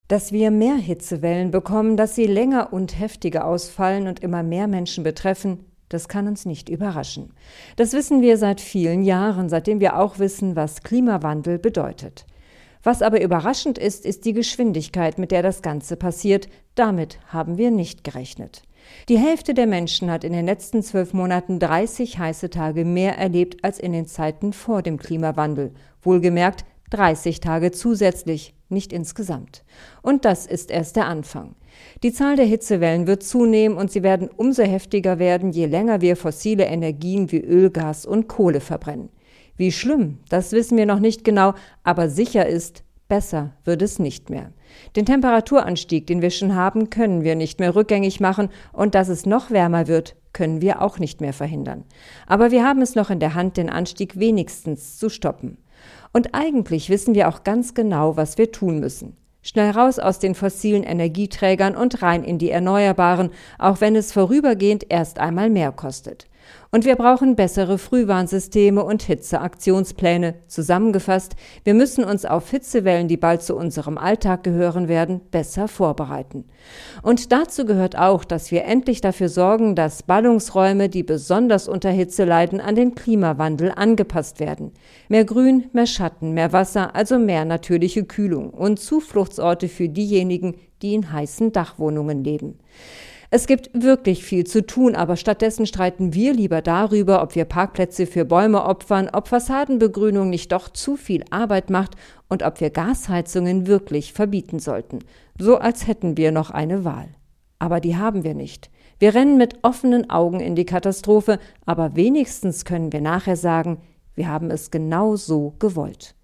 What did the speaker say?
Dass wir mehr Hitzewellen bekommen, dass sie länger und heftiger ausfallen und immer mehr Menschen betreffen, das kann uns nicht überraschen. Das wissen wir seit vielen Jahren, seitdem wir auch wissen, was Klimawandel bedeutet. Was aber überraschend ist, ist die Geschwindigkeit, mit der das Ganze passiert. Damit haben wir nicht gerechnet. Die Hälfte der Menschen hat in den letzten 12 Monaten 30 heiße Tage mehr erlebt als in den Zeiten vor dem Klimawandel. Wohlgemerkt 30 Tage zusätzlich, nicht insgesamt. Und das ist erst der Anfang. Die Zahl der Hitzewellen wird zunehmen und sie werden umso heftiger werden, je länger wir fossile Energien wie Öl, Gas und Kohle verbrennen. Wie schlimm, das wissen wir noch nicht genau, aber sicher ist, besser wird es nicht mehr. Den Temperaturanstieg, den wir schon haben, können wir nicht mehr rückgängig machen und dass es noch wärmer wird, können wir auch nicht mehr verhindern. Aber wir haben es noch in der Hand, den Anstieg wenigstens zu stoppen. Und eigentlich wissen wir auch ganz genau, was wir tun müssen. Schnell raus aus den fossilen Energieträgern und rein in die Erneuerbaren, auch wenn es vorübergehend erst einmal mehr kostet. Und wir brauchen bessere Frühwarnsysteme und Hitzeaktionspläne. Zusammengefasst, wir müssen uns auf Hitzewellen, die bald zu unserem Alltag gehören werden, besser vorbereiten. Und dazu gehört auch, dass wir endlich dafür sorgen, dass Ballungsräume, die besonders unter Hitze leiden, an den Klimawandel angepasst werden. Mehr Grün, mehr Schatten, mehr Wasser, also mehr natürliche Kühlung und Zufluchtsorte für diejenigen, die in heißen Dachwohnungen leben. Es gibt wirklich viel zu tun, aber stattdessen streiten wir lieber darüber, ob wir Parkplätze für Bäume opfern, ob Fassadenbegrünung nicht doch zu viel Arbeit macht und ob wir Gasheizungen wirklich verbieten sollten. So als hätten wir noch eine Wahl. Aber die haben wir nicht. Wir rennen mit offenen Augen in die Katastrophe, aber wenigstens können wir nachher sagen, wir haben es genau so gewollt.